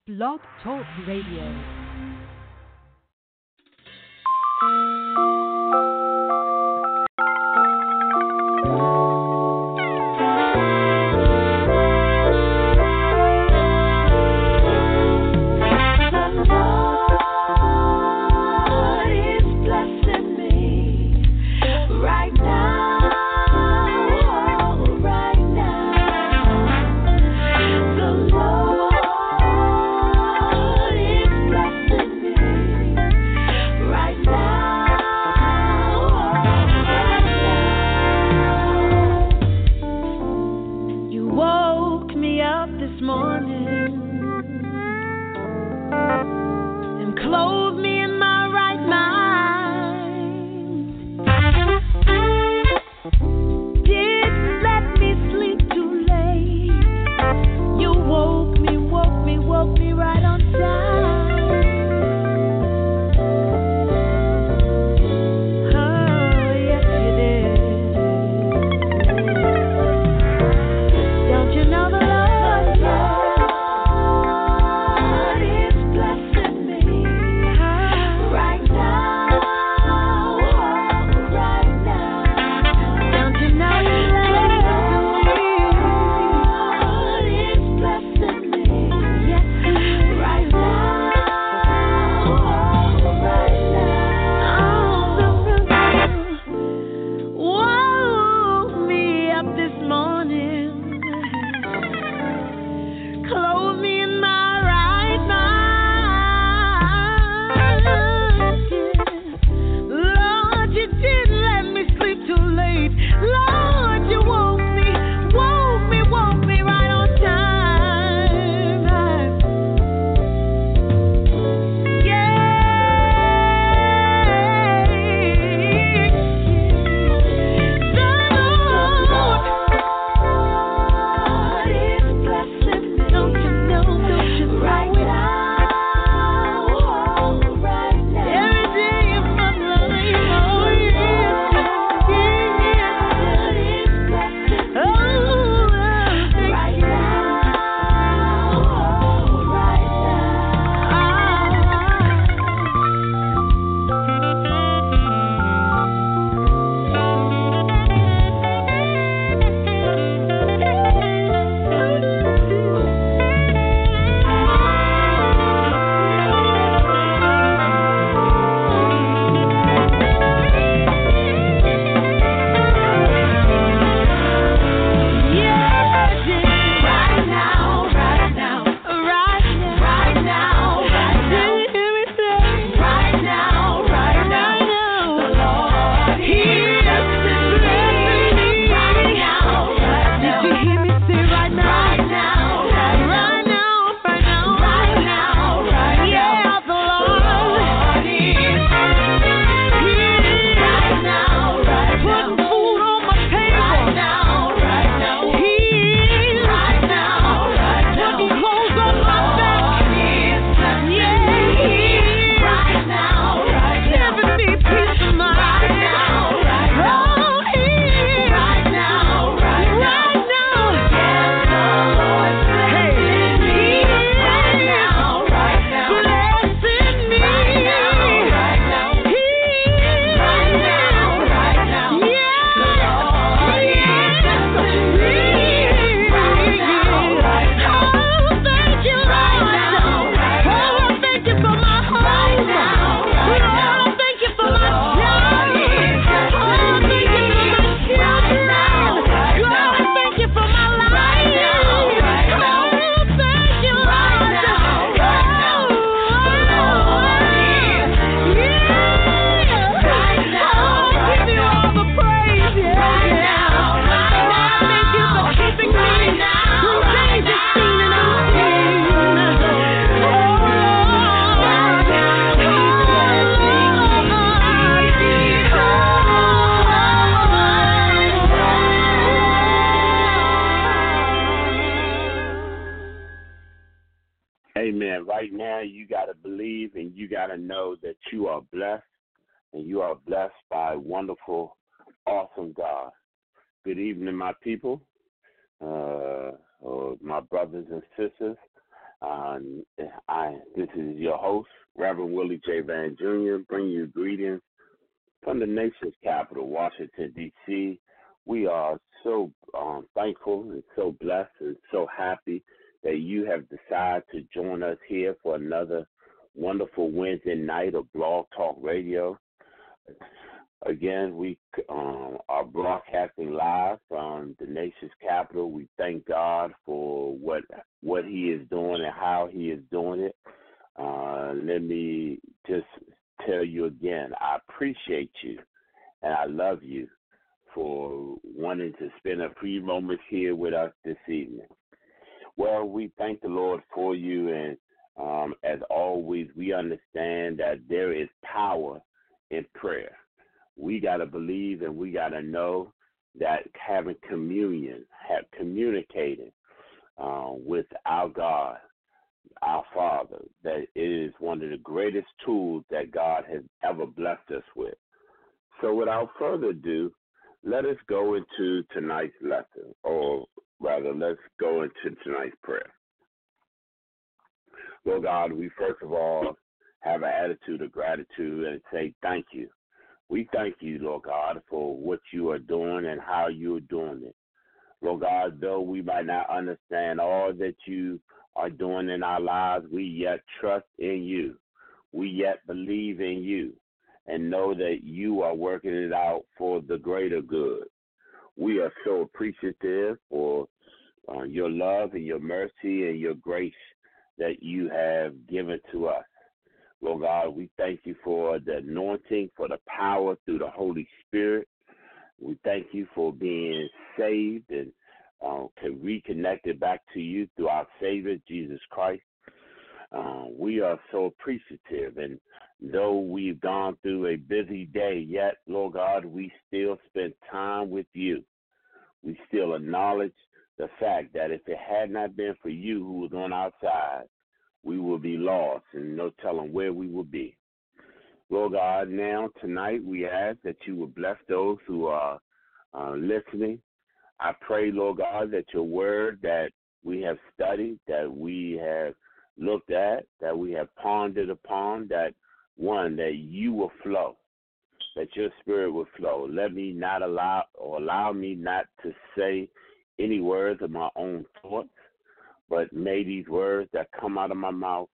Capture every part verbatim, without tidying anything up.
Blog Talk Radio. Amen. Right now, you got to believe and you got to know that you are blessed, and you are blessed by a wonderful, awesome God. Good evening, my people, uh, uh, my brothers and sisters. Um, Willie J. Van Junior, bringing you greetings from the nation's capital, Washington, D C. We are so um, thankful and so blessed and so happy that you have decided to join us here for another wonderful Wednesday night of Blog Talk Radio. Again, we um, are broadcasting live from the nation's capital. We thank God for what what He is doing and how He is doing it. Uh, let me just tell you again, I appreciate you and I love you for wanting to spend a few moments here with us this evening. Well, we thank the Lord for you, and um, as always, we understand that there is power in prayer. We got to believe and we got to know that having communion, have communicating uh, with our God, our Father, that it is one of the greatest tools that God has ever blessed us with. So without further ado, let us go into tonight's lesson, or rather, let's go into tonight's prayer. Lord God, we first of all have an attitude of gratitude and say thank you. We thank you, Lord God, for what you are doing and how you are doing it. Lord God, though we might not understand all that you are doing in our lives, we yet trust in you. We yet believe in you and know that you are working it out for the greater good. We are so appreciative for uh, your love and your mercy and your grace that you have given to us. Lord God, we thank you for the anointing, for the power through the Holy Spirit. We thank you for being saved and uh, reconnected back to you through our Savior, Jesus Christ. Uh, we are so appreciative, and though we've gone through a busy day, yet, Lord God, we still spend time with you. We still acknowledge the fact that if it had not been for you who was on our side, we will be lost and no telling where we will be. Lord God, now tonight we ask that you will bless those who are uh, listening. I pray, Lord God, that your word that we have studied, that we have looked at, that we have pondered upon, that one, that you will flow, that your spirit will flow. Let me not allow, or allow me not to say any words of my own thoughts, but may these words that come out of my mouth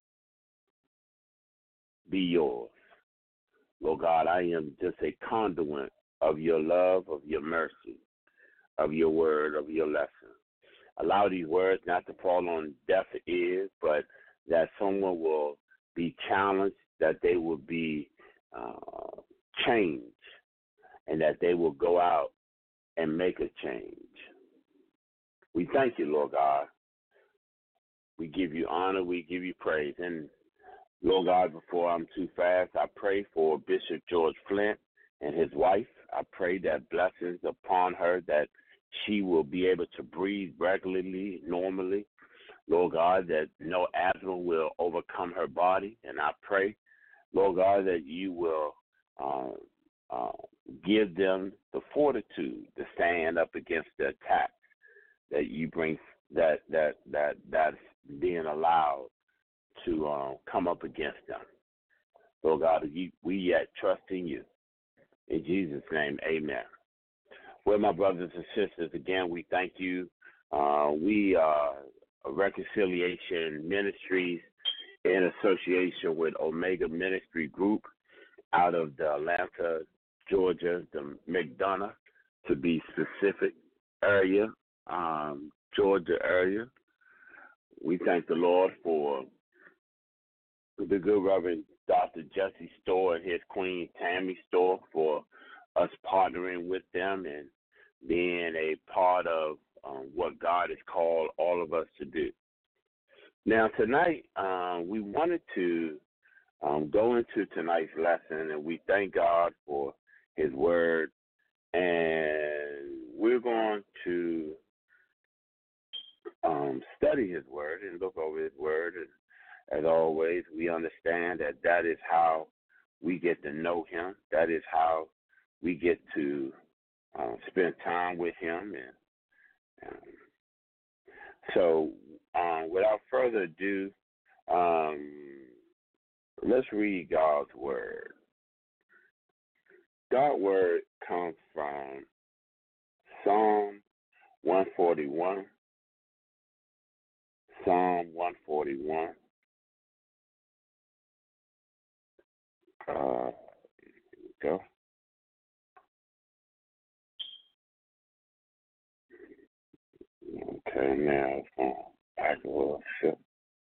be yours. Lord God, I am just a conduit of your love, of your mercy, of your word, of your lesson. Allow these words not to fall on deaf ears, but that someone will be challenged, that they will be uh, changed, and that they will go out and make a change. We thank you, Lord God. We give you honor, we give you praise. And Lord God, before I'm too fast, I pray for Bishop George Flint and his wife. I pray that blessings upon her, that she will be able to breathe regularly, normally. Lord God, that no asthma will overcome her body. And I pray, Lord God, that you will uh, uh, give them the fortitude to stand up against the attacks that you bring, that that that that's being allowed to um, come up against them. Lord God, we, we yet trust in you. In Jesus' name, amen. Well, my brothers and sisters, again, we thank you. Uh, we are Reconciliation Ministries in association with Omega Ministry Group out of the Atlanta, Georgia, the McDonough, to be specific, area, um, Georgia area. We thank the Lord for the good Reverend Doctor Jesse Storr and his Queen Tammy Storr for us partnering with them and being a part of um, what God has called all of us to do. Now, tonight, um, we wanted to um, go into tonight's lesson, and we thank God for his word, and we're going to um, study his word and look over his word. And as always, we understand that that is how we get to know him. That is how we get to uh, spend time with him. And um, so um, without further ado, um, Let's read God's word. God's word comes from Psalm one forty-one. Psalm one forty-one. Uh, go. Okay, now it's going back a little bit.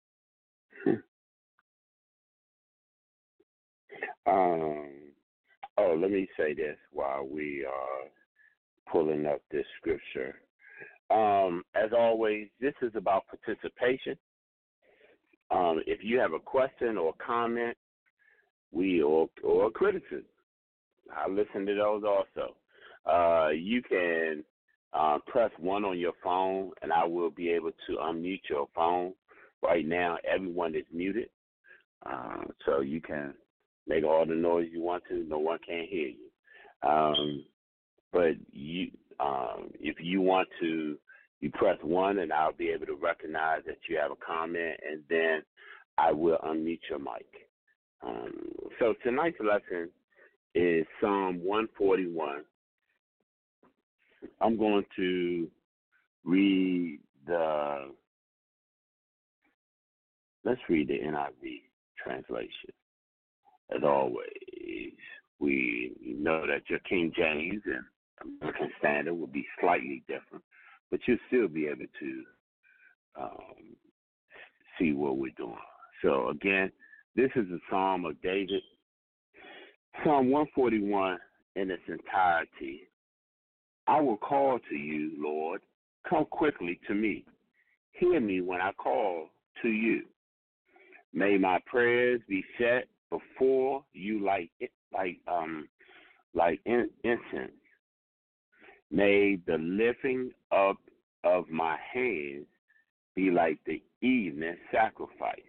um, oh, let me say this while we are pulling up this scripture. Um, as always, this is about participation. Um, if you have a question or comment, we or or criticism, I listen to those also. Uh, you can uh, press one on your phone, and I will be able to unmute your phone. Right now, everyone is muted, uh, so you can make all the noise you want to. No one can hear you. Um, but you, um, if you want to, you press one, and I'll be able to recognize that you have a comment, and then I will unmute your mic. Um, so tonight's lesson is Psalm one forty-one. I'm going to read the, let's read the N I V translation. As always, we know that your King James and American Standard will be slightly different, but you'll still be able to um, see what we're doing. So again, this is the Psalm of David. Psalm one forty-one in its entirety. I will call to you, Lord. Come quickly to me. Hear me when I call to you. May my prayers be set before you like like um like incense. May the lifting up of my hands be like the evening sacrifice.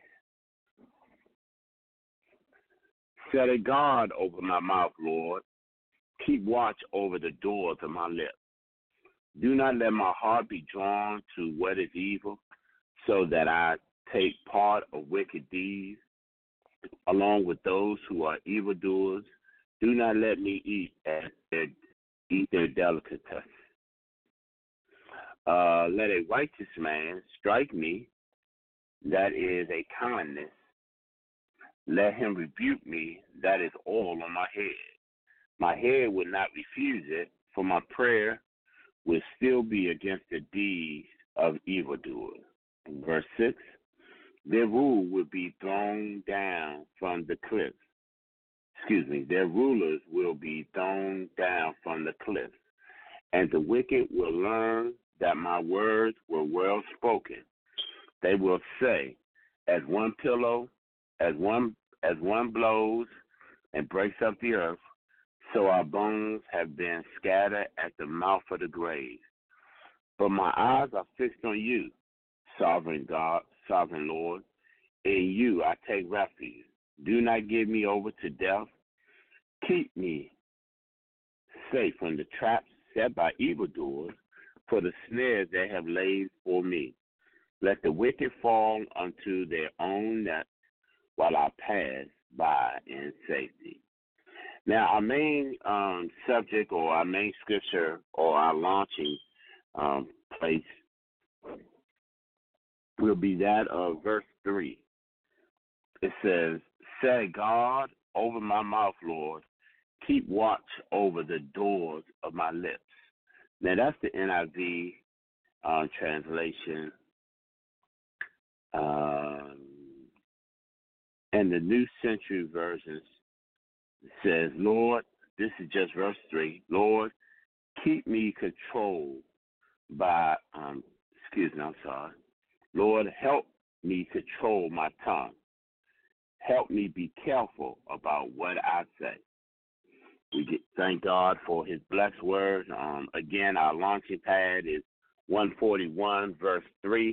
Set a guard over my mouth, Lord. Keep watch over the doors of my lips. Do not let my heart be drawn to what is evil, so that I take part of wicked deeds along with those who are evildoers. Do not let me eat at their, eat their delicacies. Uh, let a righteous man strike me, that is a kindness. Let him rebuke me, that is oil on my head. My head would not refuse it, for my prayer will still be against the deeds of evildoers. Verse six, their rule will be thrown down from the cliffs. Excuse me, their rulers will be thrown down from the cliffs, and the wicked will learn that my words were well spoken. They will say, as one pillow, as one as one blows and breaks up the earth, so our bones have been scattered at the mouth of the grave. But my eyes are fixed on you, sovereign God, sovereign Lord. In you I take refuge. Do not give me over to death. Keep me safe from the traps set by evildoers, for the snares they have laid for me. Let the wicked fall unto their own nets while I pass by in safety. Now, our main um, subject or our main scripture or our launching um, place will be that of verse three. It says, set God over my mouth, Lord. Keep watch over the doors of my lips. Now, that's the N I V um, translation. Um, and the New Century Version says, Lord, this is just verse three. Lord, keep me controlled by, um, excuse me, I'm sorry. Lord, help me control my tongue. Help me be careful about what I say. We get, thank God for his blessed word. Um, again, our launching pad is one forty-one, verse three.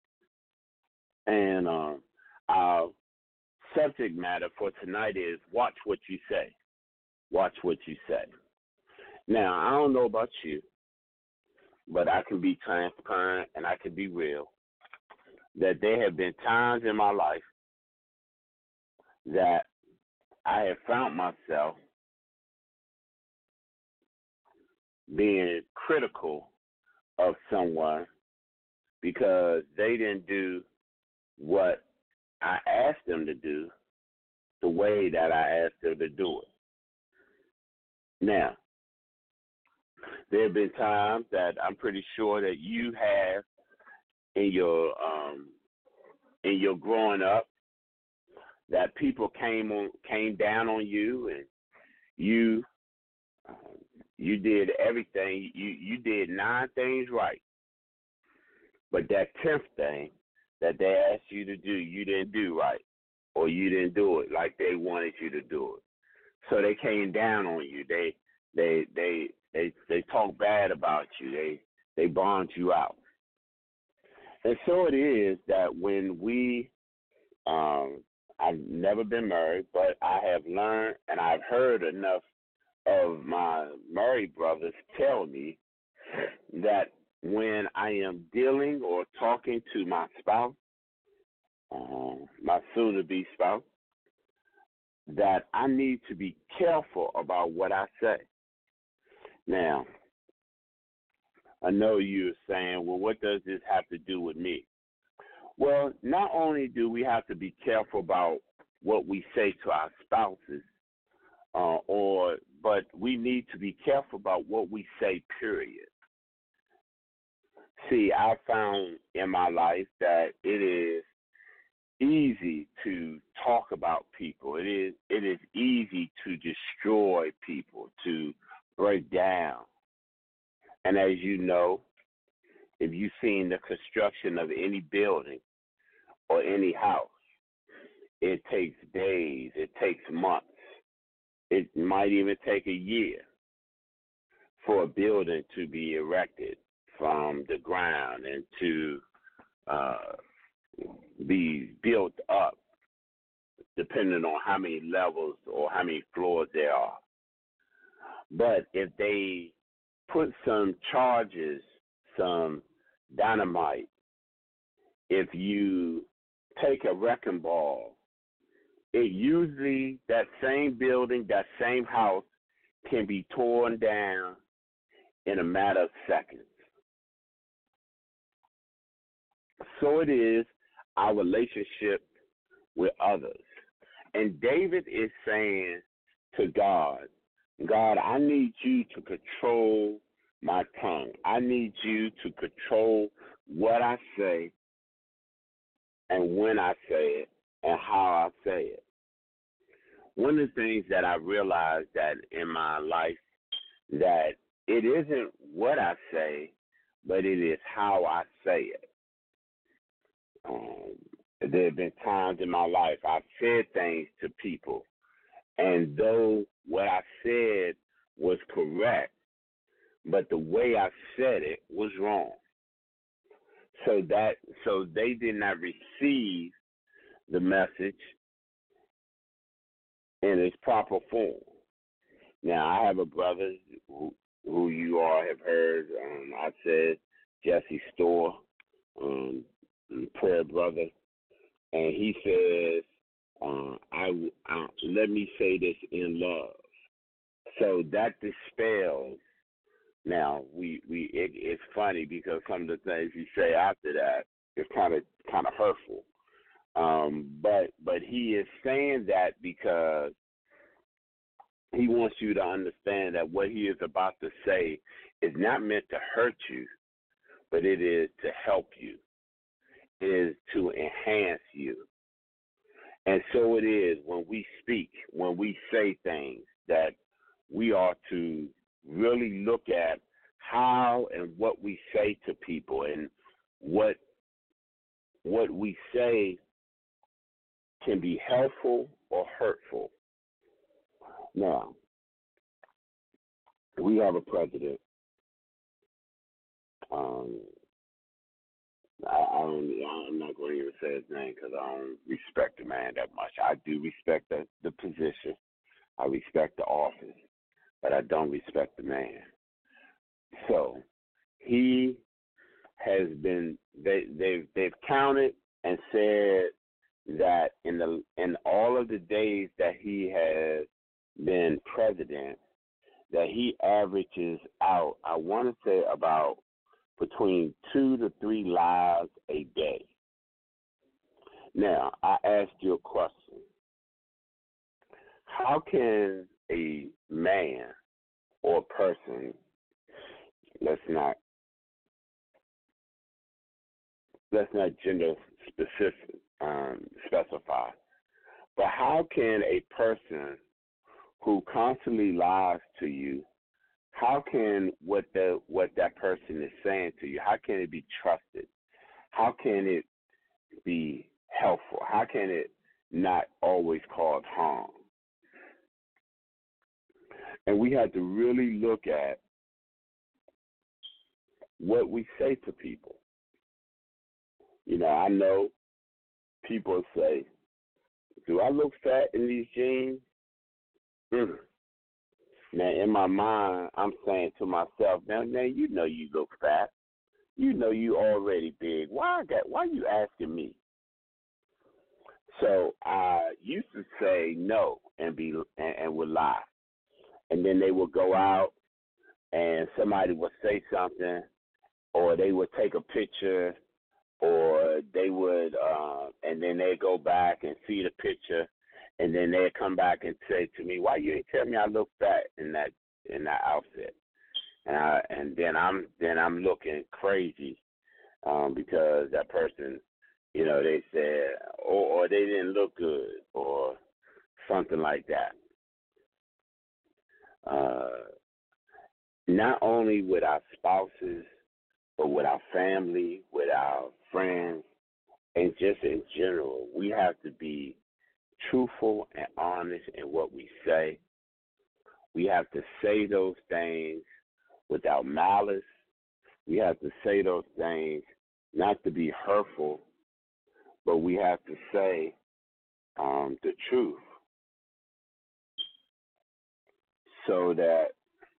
And um, our subject matter for tonight is watch what you say. Watch what you say. Now, I don't know about you, but I can be transparent and I can be real, that there have been times in my life that I have found myself being critical of someone because they didn't do what I asked them to do the way that I asked them to do it. Now, there have been times that I'm pretty sure that you have in your um, in your growing up that people came on came down on you and you uh, you did everything you you did nine things right, but that tenth thing that they asked you to do you didn't do right, or you didn't do it like they wanted you to do it. So they came down on you. They they they they they talk bad about you. They they bombed you out. And so it is that when we um I've never been married, but I have learned and I've heard enough of my married brothers tell me that when I am dealing or talking to my spouse, uh, my soon-to-be spouse, that I need to be careful about what I say. Now, I know you're saying, well, what does this have to do with me? Well, not only do we have to be careful about what we say to our spouses, uh, or but we need to be careful about what we say, period. See, I found in my life that it is easy to talk about people. It is it is easy to destroy people, to break down. And as you know, if you've seen the construction of any building or any house, it takes days, it takes months, it might even take a year for a building to be erected from the ground and to uh, be built up, depending on how many levels or how many floors there are. But if they put some charges, some dynamite, if you take a wrecking ball, it usually, that same building, that same house can be torn down in a matter of seconds. So it is our relationship with others. And David is saying to God, God, I need you to control my tongue. I need you to control what I say and when I say it and how I say it. One of the things that I realized that in my life, that it isn't what I say, but it is how I say it. Um, there have been times in my life I've said things to people, and though what I said was correct, but the way I said it was wrong. So that so they did not receive the message in its proper form. Now I have a brother who, who you all have heard. Um, I said Jesse Store, um, prayer brother, and he says, uh, I, I let me say this in love. So that dispels. Now we we it, it's funny because some of the things you say after that is kind of kind of hurtful. Um, but but he is saying that because he wants you to understand that what he is about to say is not meant to hurt you, but it is to help you. It is to enhance you. And so it is when we speak, when we say things, that we are to really look at how and what we say to people, and what what we say can be helpful or hurtful. Now, we have a president. Um, I, I don't, I'm not going to even say his name because I don't respect the man that much. I do respect the, the position. I respect the office, but I don't respect the man. So he has been, they, they've, they've counted and said that in the in all of the days that he has been president, that he averages out, I want to say about between two to three lives a day. Now, I asked you a question. How can a man or a person, let's not let's not gender specific um, specify, but how can a person who constantly lies to you, how can what the what that person is saying to you, how can it be trusted? How can it be helpful? How can it not always cause harm? And we have to really look at what we say to people. You know, I know people say, do I look fat in these jeans? Mm. Now, in my mind, I'm saying to myself, now, now you know you look fat. You know you already big. Why I got, why you asking me? So I used to say no and be and, and would lie. And then they would go out and somebody would say something, or they would take a picture, or they would, uh, and then they'd go back and see the picture, and then they'd come back and say to me, why you ain't tell me I look fat in that in that outfit? And I, and then I'm then I'm looking crazy um, because that person, you know, they said, or, or they didn't look good, or something like that. Uh, not only with our spouses, but with our family, with our friends, and just in general, we have to be truthful and honest in what we say. We have to say those things without malice. We have to say those things not to be hurtful, but we have to say um, the truth so that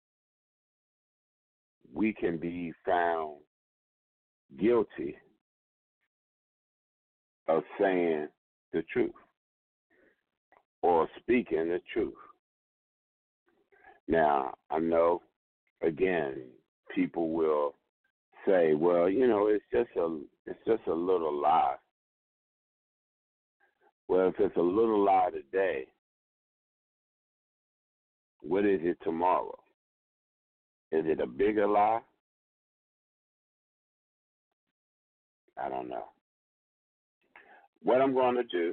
we can be found guilty of saying the truth or speaking the truth. Now, I know, again, people will say, well, you know, it's just a it's just a little lie. Well, if it's a little lie today, what is it tomorrow? Is it a bigger lie? I don't know. What I'm going to do,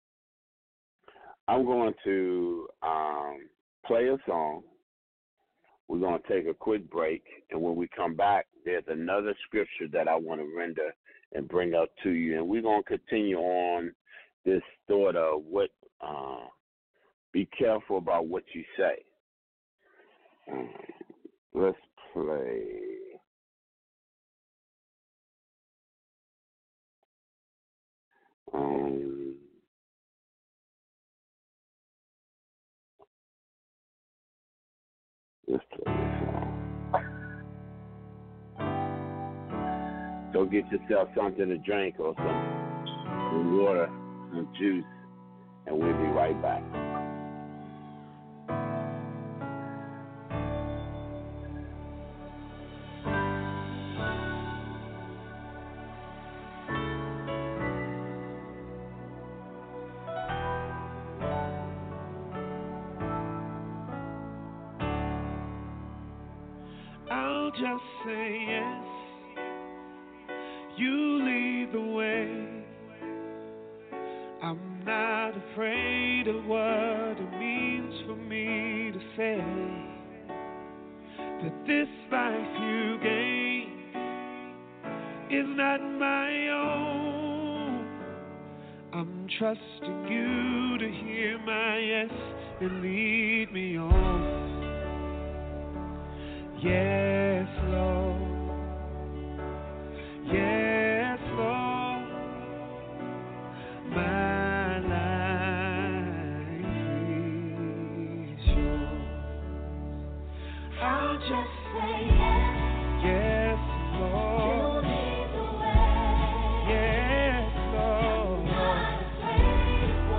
I'm going to um, play a song. We're going to take a quick break, and when we come back, there's another scripture that I want to render and bring up to you, and we're going to continue on this thought of what, uh, be careful about what you say. Um, let's play. Um, let's play this song. Go get yourself something to drink or some, some water, some juice, and we'll be right back. I'll just say yes. You lead the way. I'm not afraid of what it means for me to say that this life you gain is not my own. I'm trusting you to hear my yes and lead me on. Yes, Lord. Yes, Lord. My life is yours. I'll just say yes. Yes, Lord. You lead the way. Yes, Lord. I'm not afraid of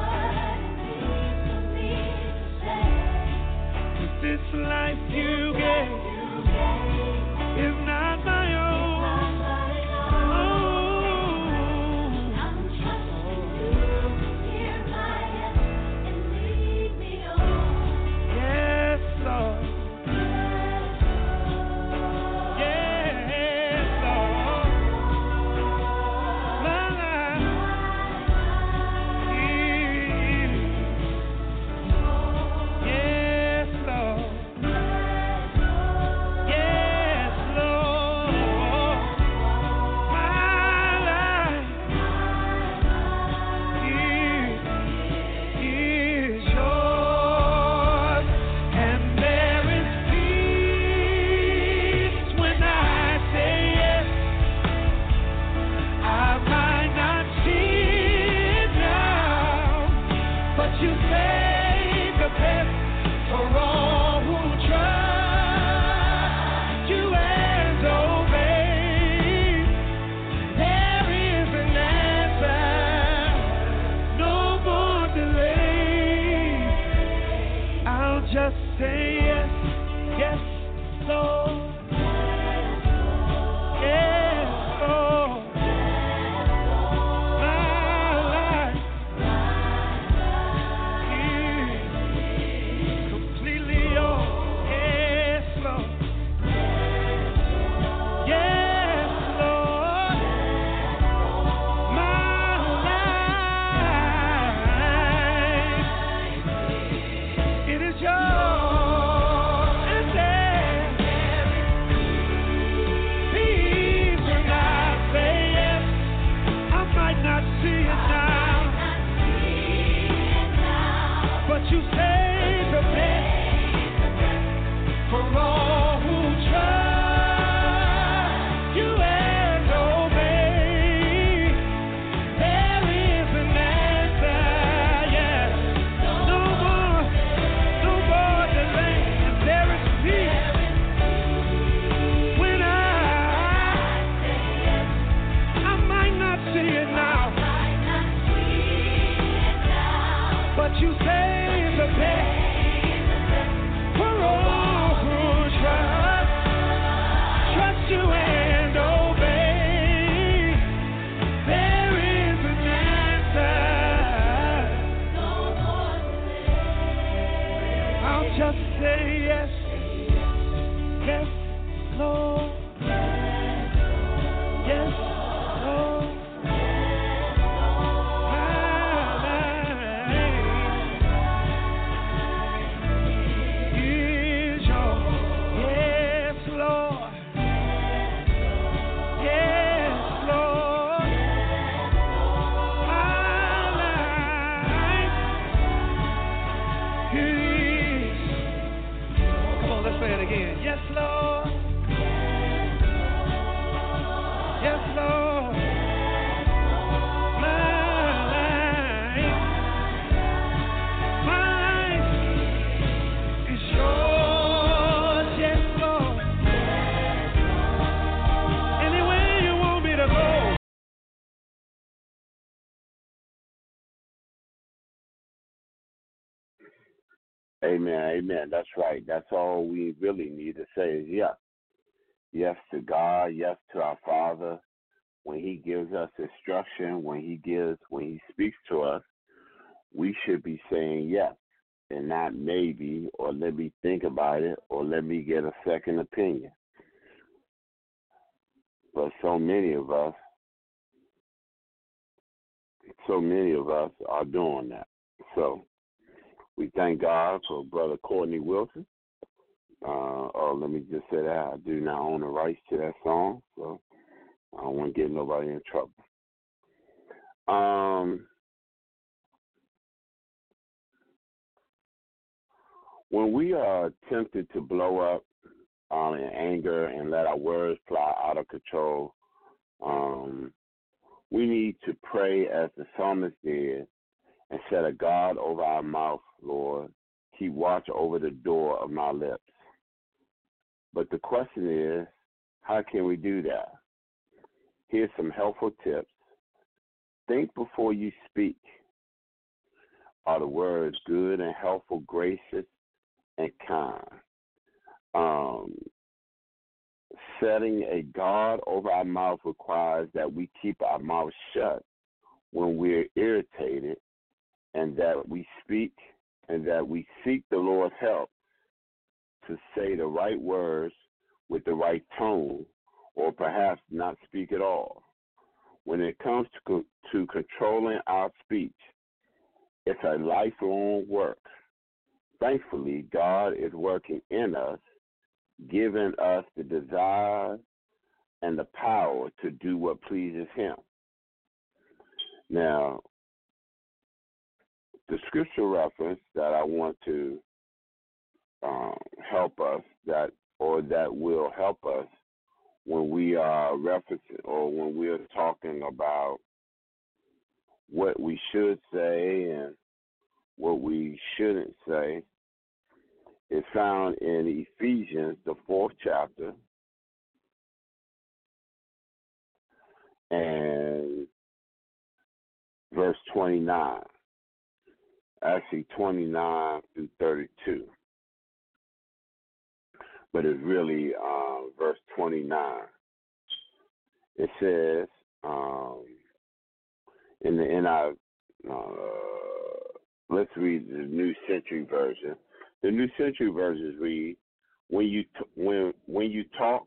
Amen, amen. That's right. That's all we really need to say is yes. Yes to God, yes to our Father. When he gives us instruction, when he gives, when he speaks to us, we should be saying yes and not maybe or let me think about it or let me get a second opinion. But so many of us, so many of us are doing that. So we thank God for Brother Courtney Wilson. Uh, oh, let me just say that I do not own the rights to that song, so I don't want to get nobody in trouble. Um, when we are tempted to blow up um, in anger and let our words fly out of control, um, we need to pray as the psalmist did and set a guard over our mouth, Lord. Keep watch over the door of my lips. But the question is, how can we do that? Here's some helpful tips. Think before you speak. Are the words good and helpful, gracious, and kind? Um, setting a guard over our mouth requires that we keep our mouth shut when we're irritated, and that we speak and that we seek the Lord's help to say the right words with the right tone, or perhaps not speak at all. When it comes to, co- to controlling our speech, it's a lifelong work. Thankfully, God is working in us, giving us the desire and the power to do what pleases Him. Now, the scripture reference that I want to um, help us, that or that will help us when we are referencing or when we're talking about what we should say and what we shouldn't say, is found in Ephesians, the fourth chapter, and verse twenty-nine. Actually, twenty-nine through thirty-two. But it's really um, verse twenty-nine. It says, um, in the N I V, uh, let's read the New Century Version. The New Century Version read, when you t- when when you talk,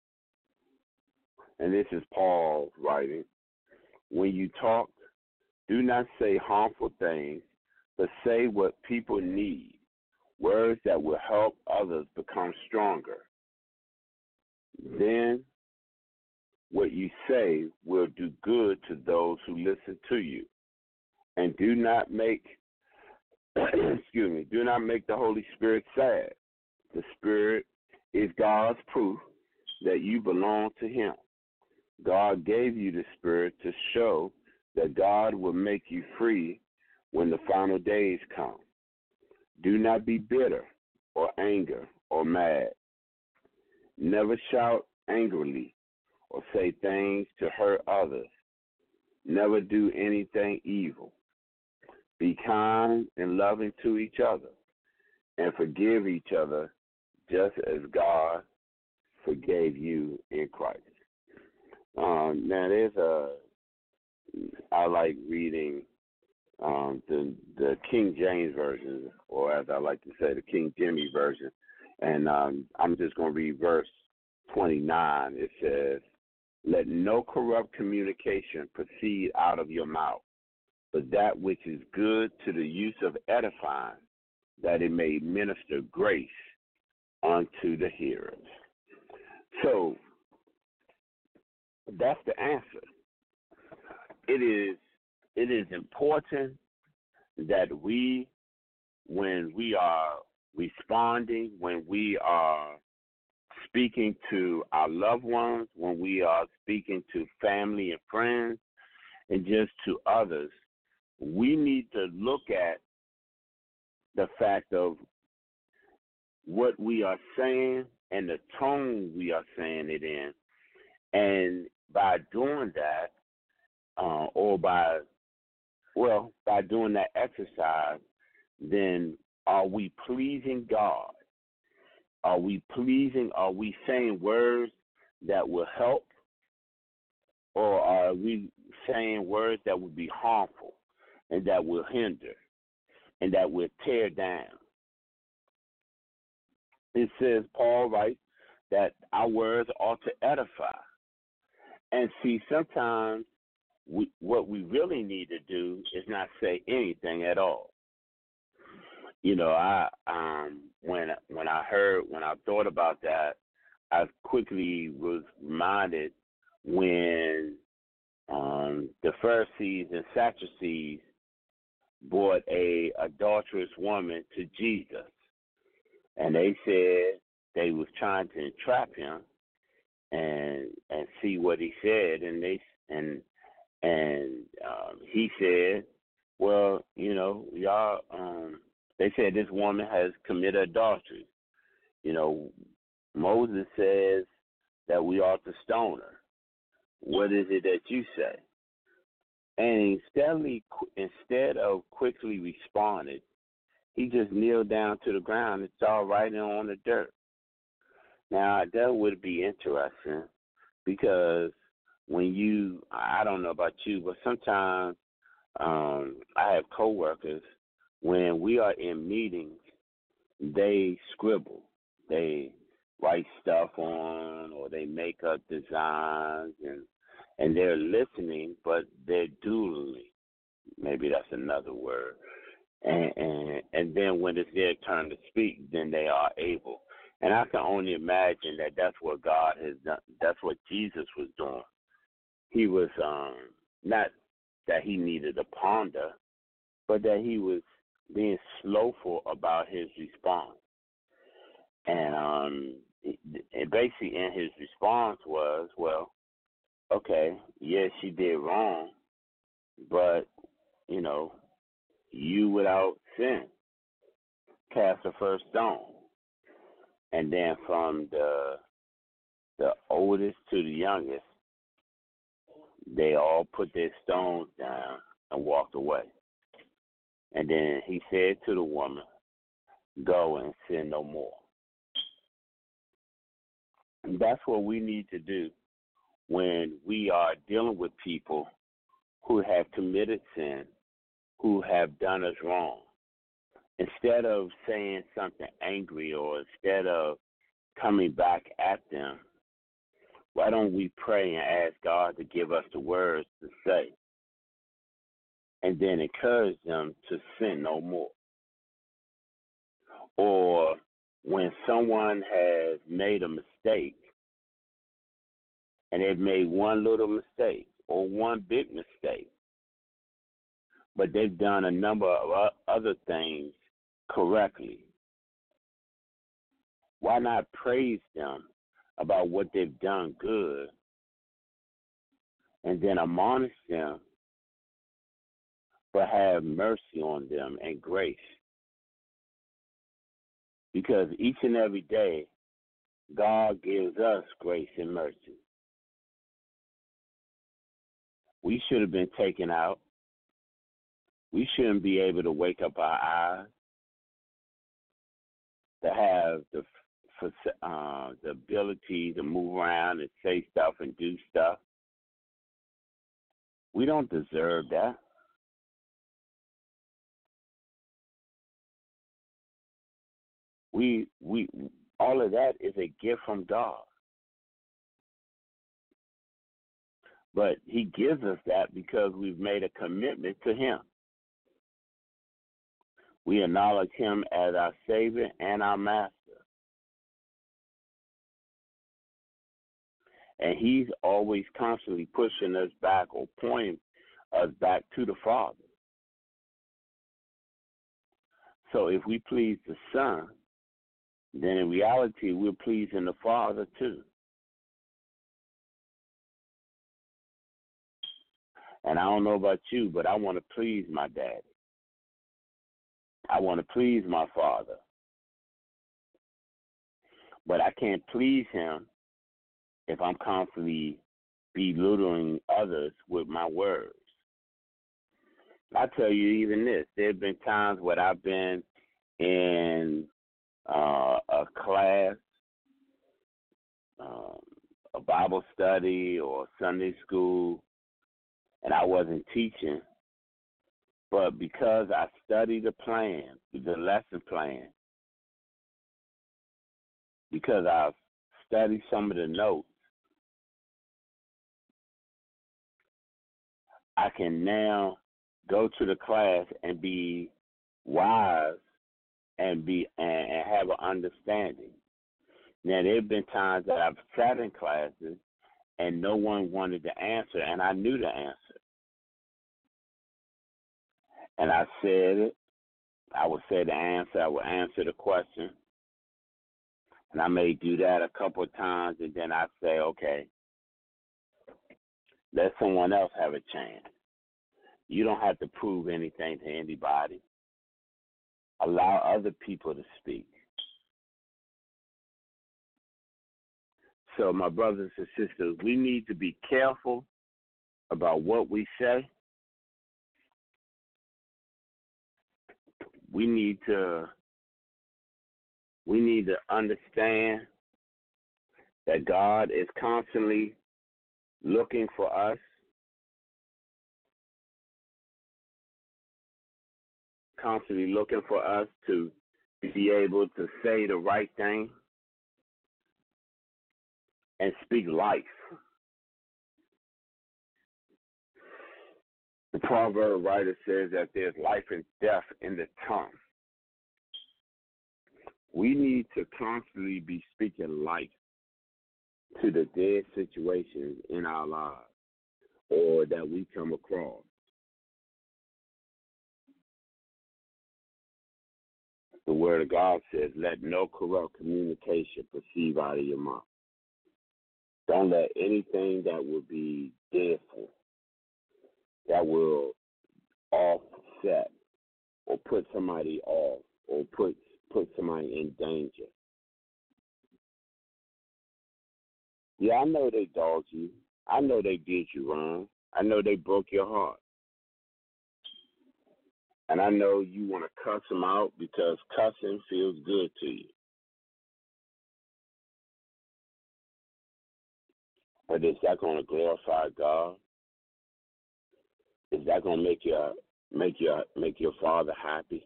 and this is Paul writing, when you talk, do not say harmful things, but say what people need, words that will help others become stronger. Then what you say will do good to those who listen to you. And do not make, excuse me, do not make the Holy Spirit sad. The Spirit is God's proof that you belong to Him. God gave you the Spirit to show that God will make you free when the final days come. Do not be bitter or angry or mad. Never shout angrily or say things to hurt others. Never do anything evil. Be kind and loving to each other, and forgive each other just as God forgave you in Christ. Um, now, there's a, I like reading um, the the King James Version, or as I like to say, the King Jimmy Version. And um, I'm just going to read verse twenty-nine. It says, let no corrupt communication proceed out of your mouth, but that which is good to the use of edifying, that it may minister grace unto the hearers. So that's the answer. It is it is important that we, when we are responding, when we are speaking to our loved ones, when we are speaking to family and friends, and just to others, we need to look at the fact of what we are saying and the tone we are saying it in. And by doing that, uh, or by, well, by doing that exercise, then are we pleasing God? Are we pleasing, are we saying words that will help, or are we saying words that will be harmful and that will hinder and that will tear down? It says, Paul writes, that our words ought to edify. And see, sometimes we, what we really need to do is not say anything at all. You know, I um, when when I heard, when I thought about that, I quickly was reminded when um, the Pharisees and Sadducees brought a adulterous woman to Jesus, and they said they was trying to entrap him and and see what he said, and they and and um, he said, well, you know, y'all. Um, they said this woman has committed adultery. You know, Moses says that we ought to stone her. What is it that you say? And instead, instead of quickly responding, he just kneeled down to the ground and started writing on the dirt. Now, that would be interesting because when you, I don't know about you, but sometimes um, I have coworkers, when we are in meetings, they scribble. They write stuff on or they make up designs and and they're listening, but they're doodling. Maybe that's another word. And, and and then when it's their turn to speak, then they are able. And I can only imagine that that's what God has done. That's what Jesus was doing. He was um, not that he needed to ponder, but that he was being slowful about his response. And um, and basically, in his response was, well, okay, yes, she did wrong, but you know, you without sin cast the first stone. And then from the the oldest to the youngest, they all put their stones down and walked away. And then he said to the woman, go and sin no more. And that's what we need to do when we are dealing with people who have committed sin, who have done us wrong. Instead of saying something angry or instead of coming back at them, why don't we pray and ask God to give us the words to say and then encourage them to sin no more? Or when someone has made a mistake and they've made one little mistake or one big mistake, but they've done a number of other things correctly, why not praise them about what they've done good and then admonish them, but have mercy on them and grace? Because each and every day, God gives us grace and mercy. We should have been taken out. We shouldn't be able to wake up our eyes, to have the uh, the ability to move around and say stuff and do stuff. We don't deserve that. We we all of that is a gift from God. But he gives us that because we've made a commitment to him. We acknowledge him as our Savior and our Master. And he's always constantly pushing us back or pointing us back to the Father. So if we please the Son, then in reality we're pleasing the Father too. And I don't know about you, but I want to please my daddy. I want to please my father. But I can't please him if I'm constantly belittling others with my words. I tell you even this, there have been times when I've been in uh, a class, um, a Bible study or Sunday school, and I wasn't teaching, but because I studied the plan, the lesson plan, because I've studied some of the notes, I can now go to the class and be wise and be and, and have an understanding. Now, there have been times that I've sat in classes and no one wanted to answer, and I knew the answer. And I said it. I would say the answer. I would answer the question. And I may do that a couple of times, and then I say, okay, let someone else have a chance. You don't have to prove anything to anybody. Allow other people to speak. So, my brothers and sisters, we need to be careful about what we say. We need to we need to understand that God is constantly looking for us, constantly looking for us to be able to say the right thing and speak life. The proverb writer says that there's life and death in the tongue. We need to constantly be speaking life to the dead situations in our lives or that we come across. The Word of God says, let no corrupt communication proceed out of your mouth. Don't let anything that will be deadful, that will offset or put somebody off or put put somebody in danger. Yeah, I know they dogged you. I know they did you wrong. I know they broke your heart. And I know you want to cuss them out because cussing feels good to you. But is that going to glorify God? Is that going to make your make your make your Father happy?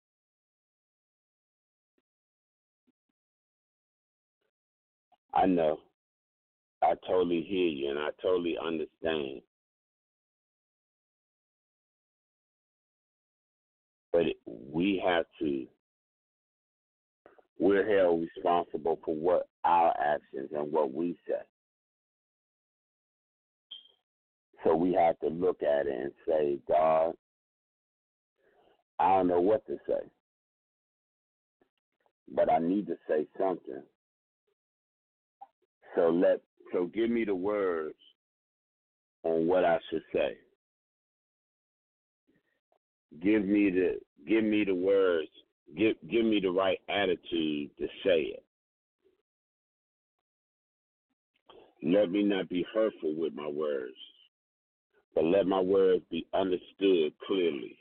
I know. I totally hear you, and I totally understand. But we have to, we're held responsible for what our actions and what we say. So we have to look at it and say, God, I don't know what to say, but I need to say something. So let so give me the words on what I should say. Give me the give me the words. Give give me the right attitude to say it. Let me not be hurtful with my words, but let my words be understood clearly.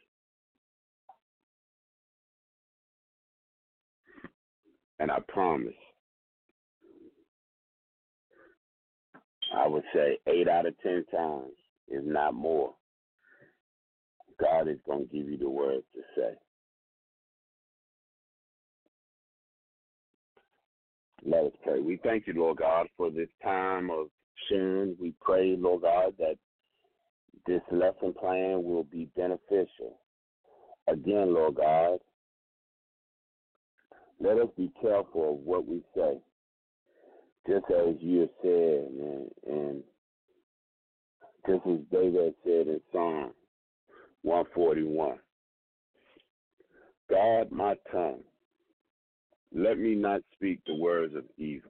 And I promise, I would say eight out of ten times, if not more, God is going to give you the words to say. Let us pray. We thank you, Lord God, for this time of sharing. We pray, Lord God, that this lesson plan will be beneficial. Again, Lord God, let us be careful of what we say. Just as you have said, and, and just as David said in Psalm one forty-one, guard my tongue. Let me not speak the words of evil.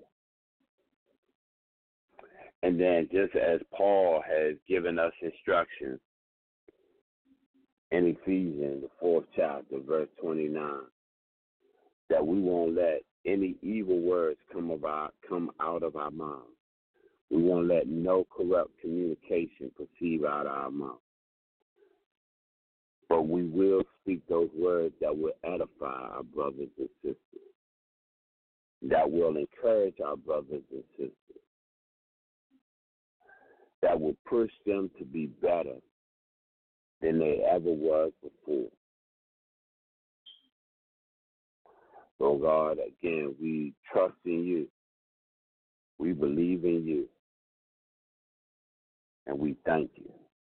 And then just as Paul has given us instructions in Ephesians, the fourth chapter, verse twenty-nine, that we won't let any evil words come about come out of our mouths. We won't let no corrupt communication proceed out of our mouth. But we will speak those words that will edify our brothers and sisters, that will encourage our brothers and sisters, that will push them to be better than they ever was before. So, God, again, we trust in you. We believe in you. And we thank you.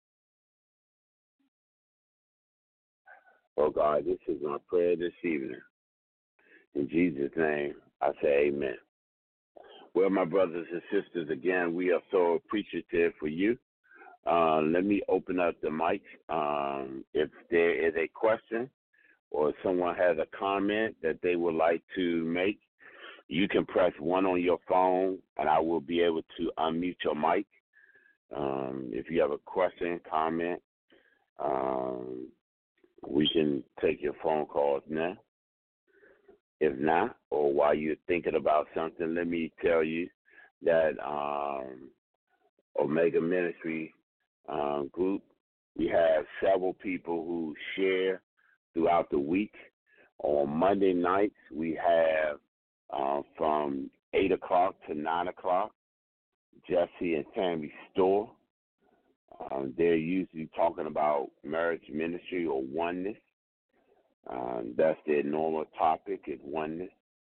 Oh, God, this is my prayer this evening. In Jesus' name, I say amen. Well, my brothers and sisters, again, we are so appreciative for you. Uh, let me open up the mic. Um, if there is a question or if someone has a comment that they would like to make, you can press one on your phone, and I will be able to unmute your mic. Um, if you have a question, comment, um, we can take your phone calls now. If not, or while you're thinking about something, let me tell you that um, Omega Ministry um, group, we have several people who share throughout the week. On Monday nights, we have uh, from eight o'clock to nine o'clock, Jesse and Tammy Store. Um, they're usually talking about marriage ministry or oneness. Um, that's their normal topic, is oneness.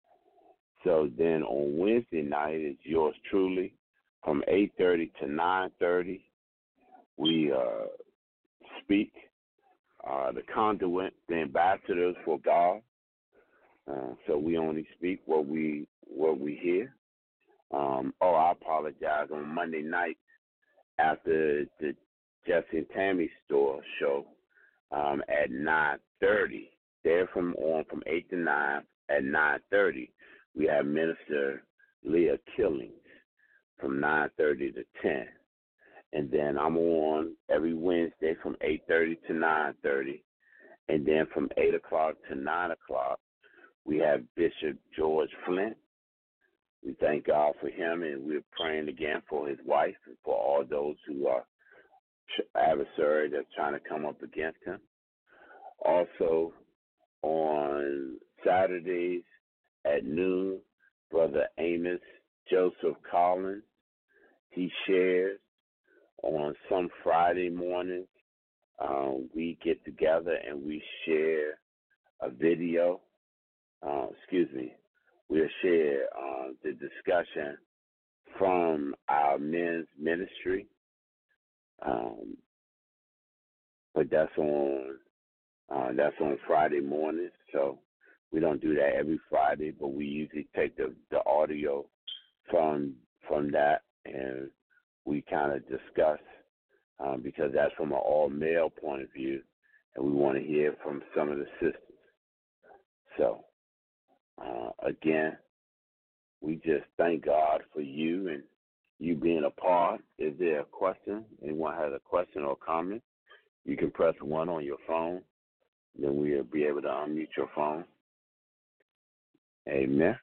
So then on Wednesday night is yours truly from eight thirty to nine thirty. We uh, speak uh, the conduit, the ambassadors for God. Uh, so we only speak what we what we hear. Um, oh, I apologize. On Monday night after the Jesse and Tammy Store show um, at nine thirty, they're from on from eight to nine. At nine thirty, we have Minister Leah Killings from nine thirty to ten. And then I'm on every Wednesday from eight thirty to nine thirty. And then from eight o'clock to nine o'clock, we have Bishop George Flint. We thank God for him, and we're praying again for his wife and for all those who are adversaries that's trying to come up against him. Also, on Saturdays at noon, Brother Amos Joseph Collins, he shares. On some Friday mornings, um, we get together and we share a video. Uh, excuse me, we'll share uh, the discussion from our men's ministry. Um, but that's on uh, that's on Friday mornings. So we don't do that every Friday, but we usually take the, the audio from from that and we kind of discuss um, because that's from an all-male point of view, and we want to hear from some of the sisters. So, uh, again, we just thank God for you and you being a part. Is there a question? Anyone has a question or comment? You can press one on your phone. Then we'll be able to unmute your phone. Amen.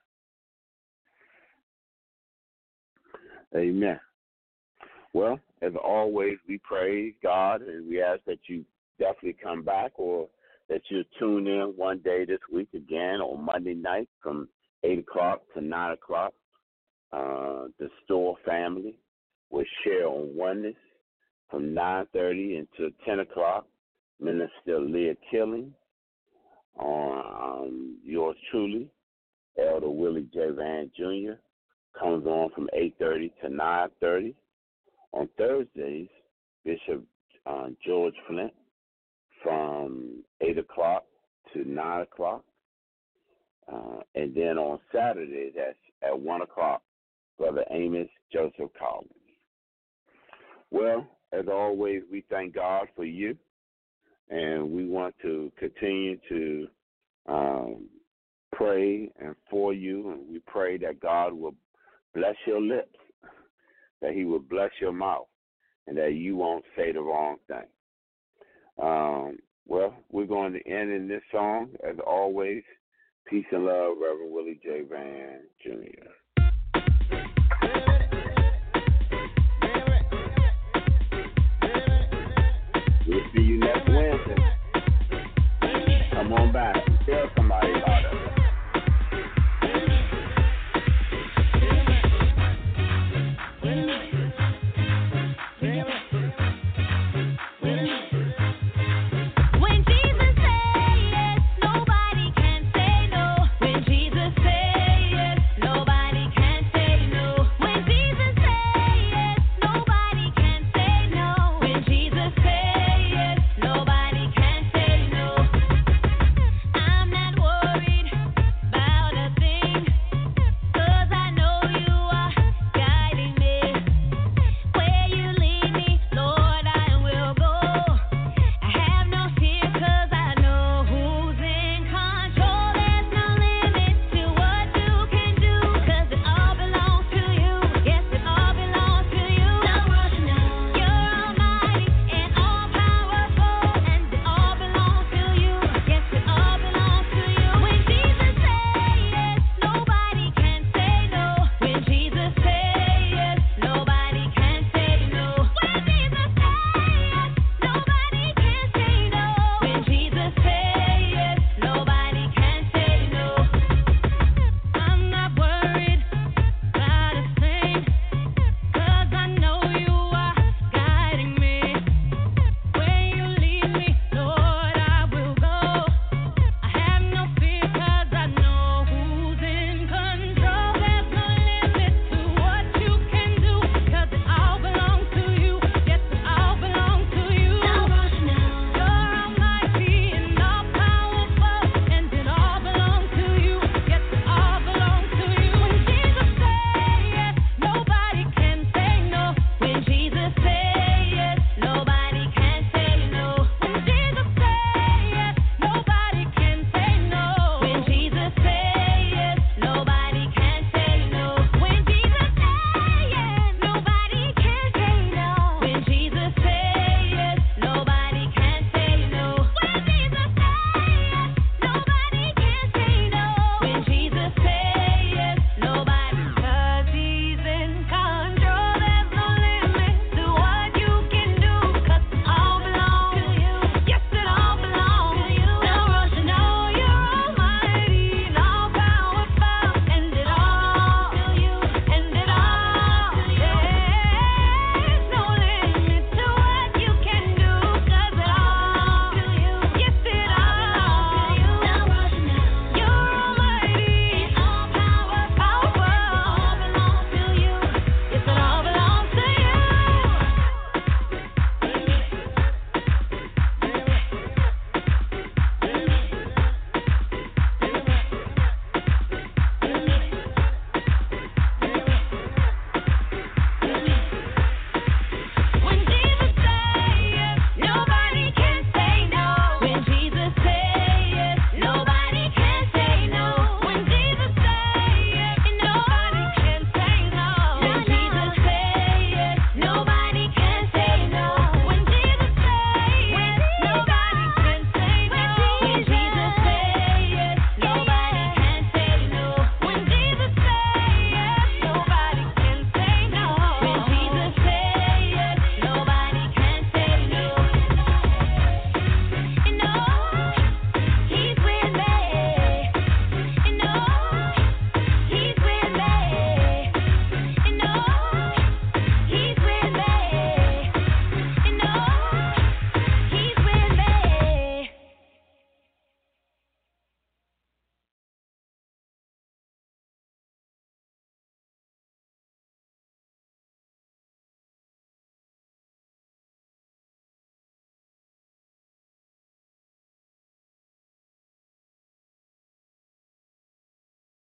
Amen. Well, as always, we praise God, and we ask that you definitely come back or that you tune in one day this week again on Monday night from eight o'clock to nine o'clock. Uh, the Store family will share on oneness from nine thirty until ten o'clock. Minister Leah Killing on um, yours truly, Elder Willie J. Van Junior comes on from eight thirty to nine thirty. On Thursdays, Bishop uh, George Flint from eight o'clock to nine o'clock. Uh, and then on Saturday, that's at one o'clock, Brother Amos Joseph Collins. Well, as always, we thank God for you, and we want to continue to um, pray and for you, and we pray that God will bless your lips, that he will bless your mouth, and that you won't say the wrong thing. Um, well, we're going to end in this song, as always. Peace and love, Reverend Willie J. Van Junior We'll see you next Wednesday. Come on back. Tell somebody.